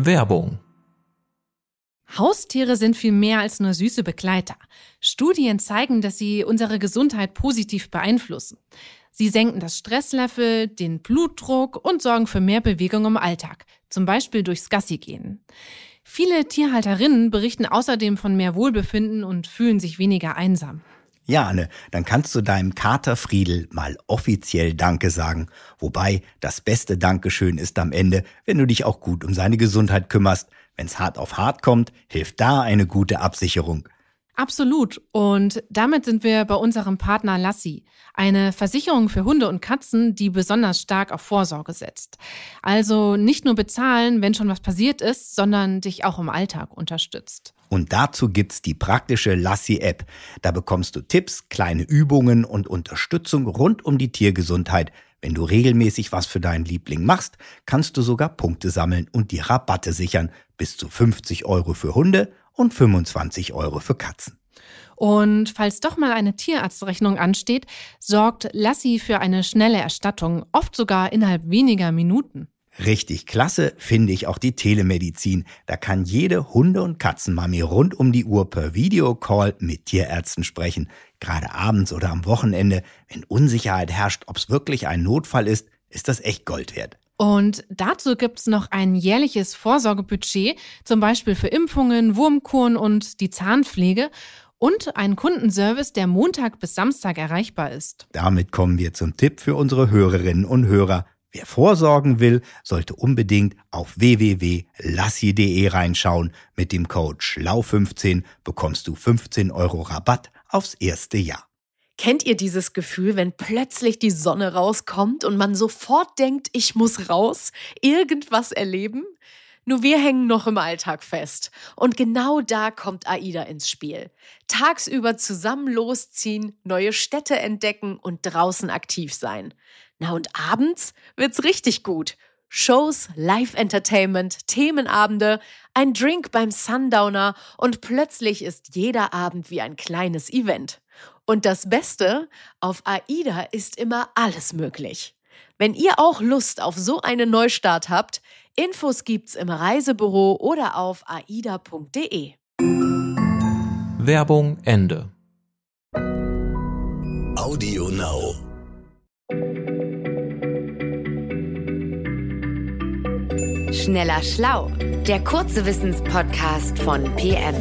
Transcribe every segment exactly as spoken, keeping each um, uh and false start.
Werbung. Haustiere sind viel mehr als nur süße Begleiter. Studien zeigen, dass sie unsere Gesundheit positiv beeinflussen. Sie senken das Stresslevel, den Blutdruck und sorgen für mehr Bewegung im Alltag, zum Beispiel durchs Gassigehen. Viele Tierhalterinnen berichten außerdem von mehr Wohlbefinden und fühlen sich weniger einsam. Ja, Anne, dann kannst du deinem Kater Friedel mal offiziell Danke sagen. Wobei, das beste Dankeschön ist am Ende, wenn du dich auch gut um seine Gesundheit kümmerst. Wenn's hart auf hart kommt, hilft da eine gute Absicherung. Absolut. Und damit sind wir bei unserem Partner Lassi, eine Versicherung für Hunde und Katzen, die besonders stark auf Vorsorge setzt. Also nicht nur bezahlen, wenn schon was passiert ist, sondern dich auch im Alltag unterstützt. Und dazu gibt's die praktische Lassi-App. Da bekommst du Tipps, kleine Übungen und Unterstützung rund um die Tiergesundheit. Wenn du regelmäßig was für deinen Liebling machst, kannst du sogar Punkte sammeln und die Rabatte sichern. Bis zu fünfzig Euro für Hunde und fünfundzwanzig Euro für Katzen. Und falls doch mal eine Tierarztrechnung ansteht, sorgt Lassi für eine schnelle Erstattung, oft sogar innerhalb weniger Minuten. Richtig klasse finde ich auch die Telemedizin. Da kann jede Hunde- und Katzenmami rund um die Uhr per Videocall mit Tierärzten sprechen. Gerade abends oder am Wochenende, wenn Unsicherheit herrscht, ob es wirklich ein Notfall ist, ist das echt Gold wert. Und dazu gibt's noch ein jährliches Vorsorgebudget, zum Beispiel für Impfungen, Wurmkuren und die Zahnpflege und einen Kundenservice, der Montag bis Samstag erreichbar ist. Damit kommen wir zum Tipp für unsere Hörerinnen und Hörer. Wer vorsorgen will, sollte unbedingt auf w w w punkt lassi punkt de reinschauen. Mit dem Code schlau fünfzehn bekommst du fünfzehn Euro Rabatt aufs erste Jahr. Kennt ihr dieses Gefühl, wenn plötzlich die Sonne rauskommt und man sofort denkt, ich muss raus, irgendwas erleben? Nur wir hängen noch im Alltag fest. Und genau da kommt AIDA ins Spiel. Tagsüber zusammen losziehen, neue Städte entdecken und draußen aktiv sein. Na und abends wird's richtig gut. Shows, Live-Entertainment, Themenabende, ein Drink beim Sundowner und plötzlich ist jeder Abend wie ein kleines Event. Und das Beste, auf AIDA ist immer alles möglich. Wenn ihr auch Lust auf so einen Neustart habt, Infos gibt's im Reisebüro oder auf aida punkt de. Werbung Ende. Audio Now. Schneller Schlau, der kurze Wissenspodcast von P M.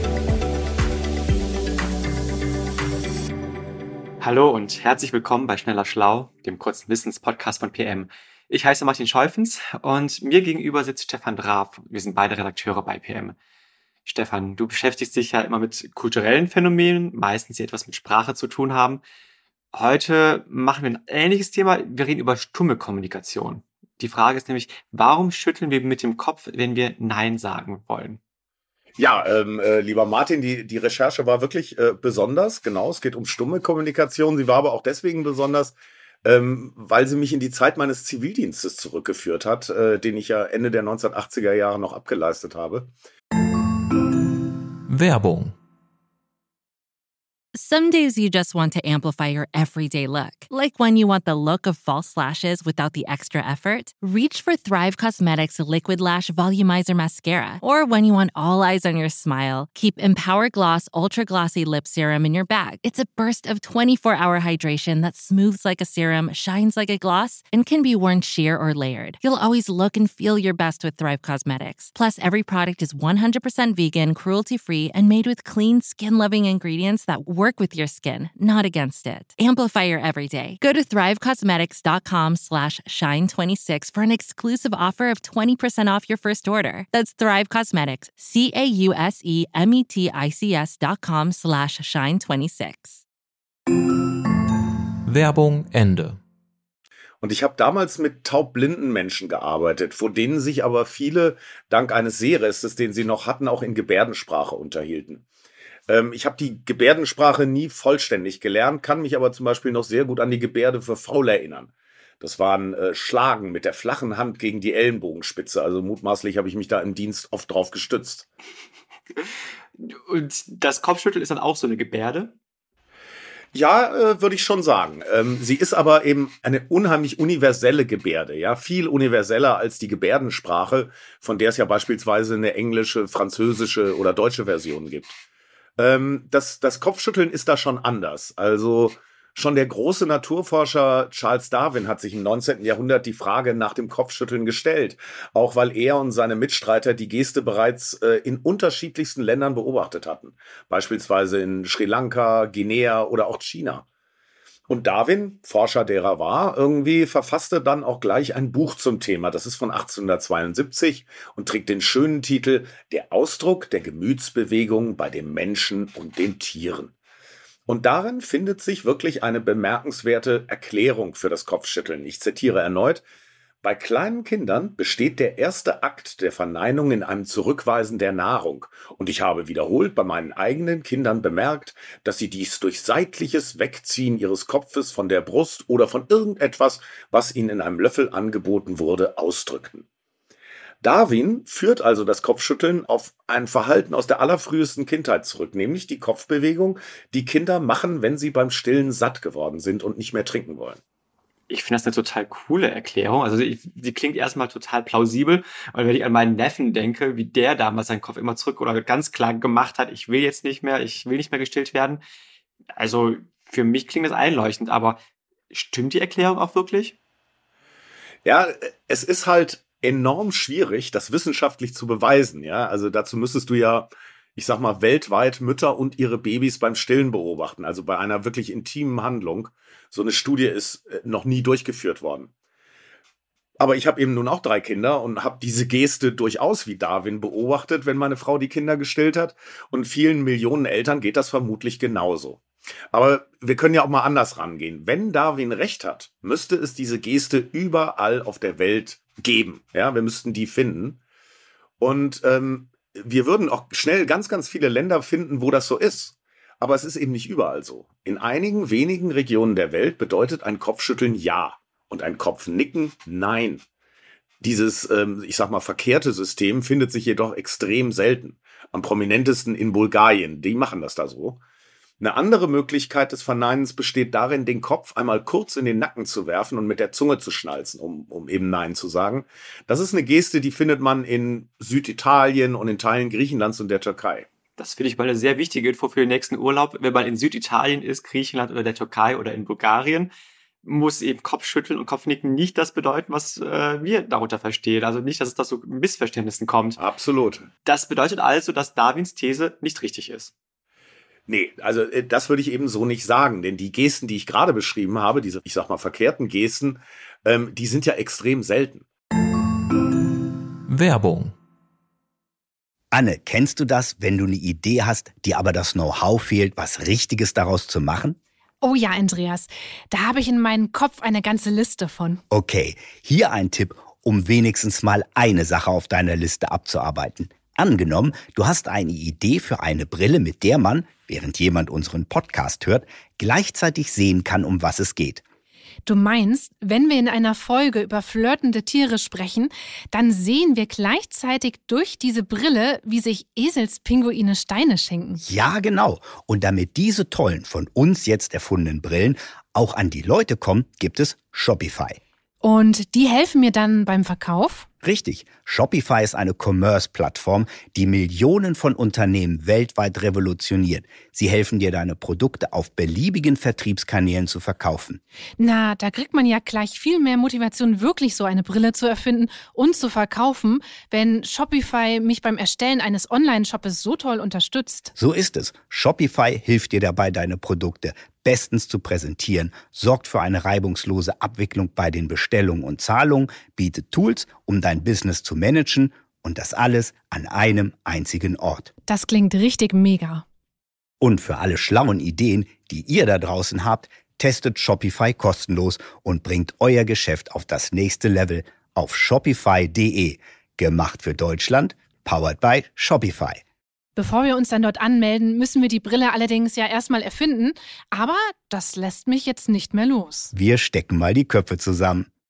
Hallo und herzlich willkommen bei Schneller Schlau, dem kurzen Wissenspodcast von P M. Ich heiße Martin Scholfens und mir gegenüber sitzt Stefan Draf. Wir sind beide Redakteure bei P M. Stefan, du beschäftigst dich ja immer mit kulturellen Phänomenen, meistens die etwas mit Sprache zu tun haben. Heute machen wir ein ähnliches Thema. Wir reden über stumme Kommunikation. Die Frage ist nämlich, warum schütteln wir mit dem Kopf, wenn wir Nein sagen wollen? Ja, ähm, äh, lieber Martin, die, die Recherche war wirklich äh, besonders. Genau, es geht um stumme Kommunikation. Sie war aber auch deswegen besonders, ähm, weil sie mich in die Zeit meines Zivildienstes zurückgeführt hat, äh, den ich ja Ende der neunzehnhundertachtziger Jahre noch abgeleistet habe. Werbung. Some days you just want to amplify your everyday look. Like when you want the look of false lashes without the extra effort. Reach for Thrive Cosmetics Liquid Lash Volumizer Mascara. Or when you want all eyes on your smile, keep Empower Gloss Ultra Glossy Lip Serum in your bag. It's a burst of twenty-four hour hydration that smooths like a serum, shines like a gloss, and can be worn sheer or layered. You'll always look and feel your best with Thrive Cosmetics. Plus, every product is one hundred percent vegan, cruelty-free, and made with clean, skin-loving ingredients that work with your skin, not against it. Amplify your everyday. Go to thrivecosmetics.com slash shine26 for an exclusive offer of twenty percent off your first order. That's Thrive Cosmetics, C-A-U-S-E-M-E-T-I-C-S dot com slash shine26. Werbung Ende. Und ich habe damals mit taubblinden Menschen gearbeitet, vor denen sich aber viele dank eines Sehrestes, den sie noch hatten, auch in Gebärdensprache unterhielten. Ähm, ich habe die Gebärdensprache nie vollständig gelernt, kann mich aber zum Beispiel noch sehr gut an die Gebärde für faul erinnern. Das waren äh, Schlagen mit der flachen Hand gegen die Ellenbogenspitze. Also mutmaßlich habe ich mich da im Dienst oft drauf gestützt. Und das Kopfschütteln ist dann auch so eine Gebärde? Ja, äh, würde ich schon sagen. Ähm, sie ist aber eben eine unheimlich universelle Gebärde, ja, viel universeller als die Gebärdensprache, von der es ja beispielsweise eine englische, französische oder deutsche Version gibt. Ähm, das, das Kopfschütteln ist da schon anders. Also schon der große Naturforscher Charles Darwin hat sich im neunzehnten Jahrhundert die Frage nach dem Kopfschütteln gestellt, auch weil er und seine Mitstreiter die Geste bereits äh, in unterschiedlichsten Ländern beobachtet hatten, beispielsweise in Sri Lanka, Guinea oder auch China. Und Darwin, Forscher der er war, irgendwie verfasste dann auch gleich ein Buch zum Thema. Das ist von achtzehnhundertzweiundsiebzig und trägt den schönen Titel Der Ausdruck der Gemütsbewegung bei dem Menschen und den Tieren. Und darin findet sich wirklich eine bemerkenswerte Erklärung für das Kopfschütteln. Ich zitiere erneut: Bei kleinen Kindern besteht der erste Akt der Verneinung in einem Zurückweisen der Nahrung. Und ich habe wiederholt bei meinen eigenen Kindern bemerkt, dass sie dies durch seitliches Wegziehen ihres Kopfes von der Brust oder von irgendetwas, was ihnen in einem Löffel angeboten wurde, ausdrückten. Darwin führt also das Kopfschütteln auf ein Verhalten aus der allerfrühesten Kindheit zurück, nämlich die Kopfbewegung, die Kinder machen, wenn sie beim Stillen satt geworden sind und nicht mehr trinken wollen. Ich finde das eine total coole Erklärung. Also die, die klingt erstmal total plausibel. Und wenn ich an meinen Neffen denke, wie der damals seinen Kopf immer zurück oder ganz klar gemacht hat, ich will jetzt nicht mehr, ich will nicht mehr gestillt werden. Also für mich klingt das einleuchtend, aber stimmt die Erklärung auch wirklich? Ja, es ist halt enorm schwierig, das wissenschaftlich zu beweisen, ja. Also dazu müsstest du ja, ich sag mal, weltweit Mütter und ihre Babys beim Stillen beobachten, also bei einer wirklich intimen Handlung. So eine Studie ist noch nie durchgeführt worden. Aber ich habe eben nun auch drei Kinder und habe diese Geste durchaus wie Darwin beobachtet, wenn meine Frau die Kinder gestillt hat. Und vielen Millionen Eltern geht das vermutlich genauso. Aber wir können ja auch mal anders rangehen. Wenn Darwin recht hat, müsste es diese Geste überall auf der Welt geben. Ja, wir müssten die finden. Und ähm, wir würden auch schnell ganz, ganz viele Länder finden, wo das so ist. Aber es ist eben nicht überall so. In einigen wenigen Regionen der Welt bedeutet ein Kopfschütteln Ja und ein Kopfnicken Nein. Dieses, ähm, ich sag mal, verkehrte System findet sich jedoch extrem selten. Am prominentesten in Bulgarien. Die machen das da so. Eine andere Möglichkeit des Verneinens besteht darin, den Kopf einmal kurz in den Nacken zu werfen und mit der Zunge zu schnalzen, um, um eben Nein zu sagen. Das ist eine Geste, die findet man in Süditalien und in Teilen Griechenlands und der Türkei. Das finde ich mal eine sehr wichtige Info für den nächsten Urlaub. Wenn man in Süditalien ist, Griechenland oder der Türkei oder in Bulgarien, muss eben Kopfschütteln und Kopfnicken nicht das bedeuten, was äh, wir darunter verstehen. Also nicht, dass es da zu Missverständnissen kommt. Absolut. Das bedeutet also, dass Darwins These nicht richtig ist. Nee, also das würde ich eben so nicht sagen, denn die Gesten, die ich gerade beschrieben habe, diese, ich sag mal, verkehrten Gesten, ähm, die sind ja extrem selten. Werbung. Anne, kennst du das, wenn du eine Idee hast, dir aber das Know-how fehlt, was Richtiges daraus zu machen? Oh ja, Andreas, da habe ich in meinem Kopf eine ganze Liste von. Okay, hier ein Tipp, um wenigstens mal eine Sache auf deiner Liste abzuarbeiten. Angenommen, du hast eine Idee für eine Brille, mit der man, während jemand unseren Podcast hört, gleichzeitig sehen kann, um was es geht. Du meinst, wenn wir in einer Folge über flirtende Tiere sprechen, dann sehen wir gleichzeitig durch diese Brille, wie sich Eselspinguine Steine schenken. Ja, genau. Und damit diese tollen, von uns jetzt erfundenen Brillen auch an die Leute kommen, gibt es Shopify. Und die helfen mir dann beim Verkauf? Richtig. Shopify ist eine Commerce-Plattform, die Millionen von Unternehmen weltweit revolutioniert. Sie helfen dir, deine Produkte auf beliebigen Vertriebskanälen zu verkaufen. Na, da kriegt man ja gleich viel mehr Motivation, wirklich so eine Brille zu erfinden und zu verkaufen, wenn Shopify mich beim Erstellen eines Online-Shoppes so toll unterstützt. So ist es. Shopify hilft dir dabei, deine Produkte bestens zu präsentieren, sorgt für eine reibungslose Abwicklung bei den Bestellungen und Zahlungen, bietet Tools, um dein Business zu managen und das alles an einem einzigen Ort. Das klingt richtig mega. Und für alle schlauen Ideen, die ihr da draußen habt, testet Shopify kostenlos und bringt euer Geschäft auf das nächste Level auf shopify punkt de. Gemacht für Deutschland, powered by Shopify. Bevor wir uns dann dort anmelden, müssen wir die Brille allerdings ja erstmal erfinden. Aber das lässt mich jetzt nicht mehr los. Wir stecken mal die Köpfe zusammen.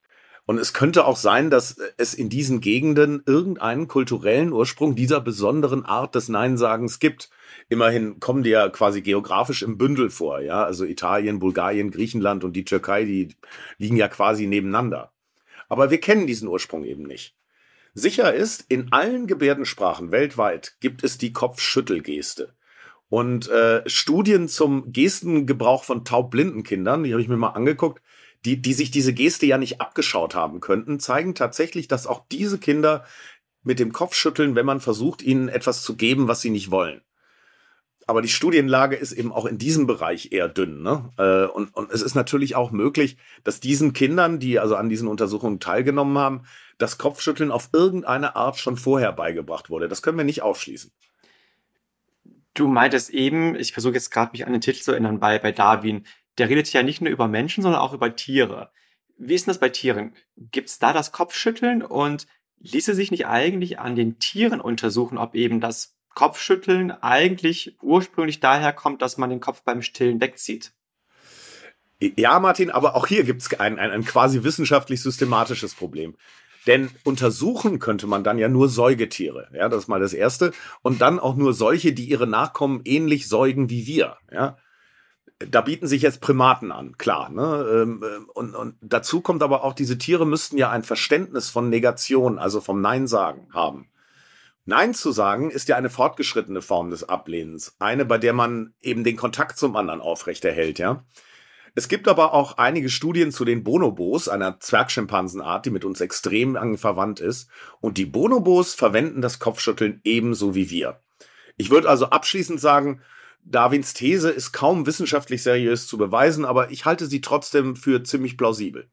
Und es könnte auch sein, dass es in diesen Gegenden irgendeinen kulturellen Ursprung dieser besonderen Art des Neinsagens gibt. Immerhin kommen die ja quasi geografisch im Bündel vor, ja. Also Italien, Bulgarien, Griechenland und die Türkei, die liegen ja quasi nebeneinander. Aber wir kennen diesen Ursprung eben nicht. Sicher ist, in allen Gebärdensprachen weltweit gibt es die Kopfschüttelgeste. Und äh, Studien zum Gestengebrauch von taubblinden Kindern, die habe ich mir mal angeguckt, die, die sich diese Geste ja nicht abgeschaut haben könnten, zeigen tatsächlich, dass auch diese Kinder mit dem Kopf schütteln, wenn man versucht, ihnen etwas zu geben, was sie nicht wollen. Aber die Studienlage ist eben auch in diesem Bereich eher dünn, ne? Äh, und, und es ist natürlich auch möglich, dass diesen Kindern, die also an diesen Untersuchungen teilgenommen haben, das Kopfschütteln auf irgendeine Art schon vorher beigebracht wurde. Das können wir nicht ausschließen. Du meintest eben, ich versuche jetzt gerade mich an den Titel zu erinnern, bei, bei Darwin, der redet ja nicht nur über Menschen, sondern auch über Tiere. Wie ist denn das bei Tieren? Gibt es da das Kopfschütteln und ließe sich nicht eigentlich an den Tieren untersuchen, ob eben das Kopfschütteln eigentlich ursprünglich daher kommt, dass man den Kopf beim Stillen wegzieht? Ja, Martin, aber auch hier gibt es ein, ein, ein quasi wissenschaftlich-systematisches Problem. Denn untersuchen könnte man dann ja nur Säugetiere, ja, das ist mal das Erste. Und dann auch nur solche, die ihre Nachkommen ähnlich säugen wie wir, ja. Da bieten sich jetzt Primaten an, klar, ne? Und, und dazu kommt aber auch, diese Tiere müssten ja ein Verständnis von Negation, also vom Nein sagen, haben. Nein zu sagen ist ja eine fortgeschrittene Form des Ablehnens. Eine, bei der man eben den Kontakt zum anderen aufrechterhält, ja. Es gibt aber auch einige Studien zu den Bonobos, einer Zwergschimpansenart, die mit uns extrem eng verwandt ist. Und die Bonobos verwenden das Kopfschütteln ebenso wie wir. Ich würde also abschließend sagen, Darwins These ist kaum wissenschaftlich seriös zu beweisen, aber ich halte sie trotzdem für ziemlich plausibel.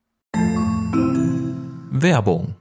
Werbung.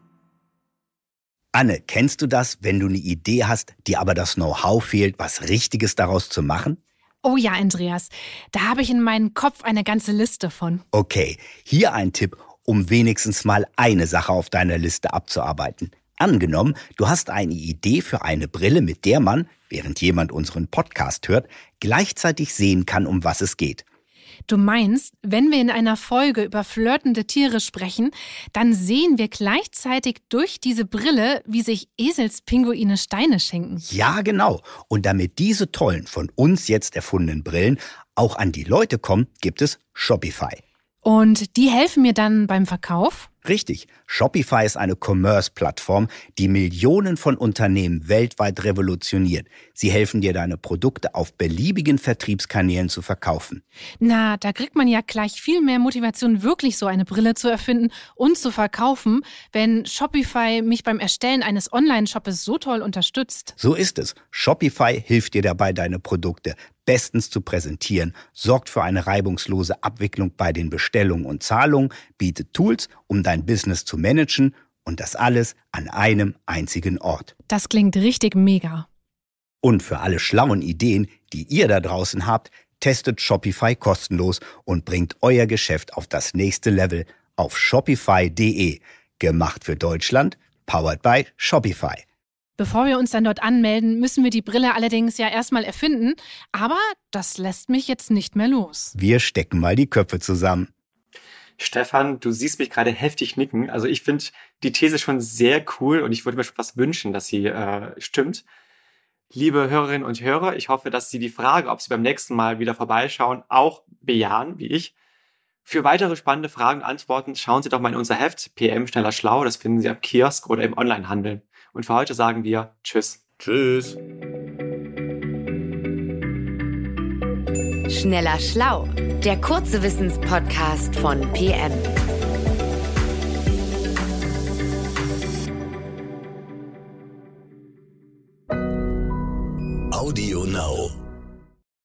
Anne, kennst du das, wenn du eine Idee hast, dir aber das Know-how fehlt, was Richtiges daraus zu machen? Oh ja, Andreas, da habe ich in meinem Kopf eine ganze Liste von. Okay, hier ein Tipp, um wenigstens mal eine Sache auf deiner Liste abzuarbeiten. Angenommen, du hast eine Idee für eine Brille, mit der man, während jemand unseren Podcast hört, gleichzeitig sehen kann, um was es geht. Du meinst, wenn wir in einer Folge über flirtende Tiere sprechen, dann sehen wir gleichzeitig durch diese Brille, wie sich Eselspinguine Steine schenken. Ja, genau. Und damit diese tollen, von uns jetzt erfundenen Brillen auch an die Leute kommen, gibt es Shopify. Und die helfen mir dann beim Verkauf? Richtig. Shopify ist eine Commerce-Plattform, die Millionen von Unternehmen weltweit revolutioniert. Sie helfen dir, deine Produkte auf beliebigen Vertriebskanälen zu verkaufen. Na, da kriegt man ja gleich viel mehr Motivation, wirklich so eine Brille zu erfinden und zu verkaufen, wenn Shopify mich beim Erstellen eines Online-Shoppes so toll unterstützt. So ist es. Shopify hilft dir dabei, deine Produkte bestens zu präsentieren, sorgt für eine reibungslose Abwicklung bei den Bestellungen und Zahlungen, bietet Tools, um dein Business zu managen und das alles an einem einzigen Ort. Das klingt richtig mega. Und für alle schlauen Ideen, die ihr da draußen habt, testet Shopify kostenlos und bringt euer Geschäft auf das nächste Level auf shopify punkt de. Gemacht für Deutschland, powered by Shopify. Bevor wir uns dann dort anmelden, müssen wir die Brille allerdings ja erstmal erfinden. Aber das lässt mich jetzt nicht mehr los. Wir stecken mal die Köpfe zusammen. Stefan, du siehst mich gerade heftig nicken. Also ich finde die These schon sehr cool und ich würde mir schon fast wünschen, dass sie äh, stimmt. Liebe Hörerinnen und Hörer, ich hoffe, dass Sie die Frage, ob Sie beim nächsten Mal wieder vorbeischauen, auch bejahen, wie ich. Für weitere spannende Fragen und Antworten schauen Sie doch mal in unser Heft P M Schneller Schlau. Das finden Sie am Kiosk oder im Onlinehandel. Und für heute sagen wir Tschüss. Tschüss. Schneller Schlau, der kurze Wissenspodcast von P M. Audio Now.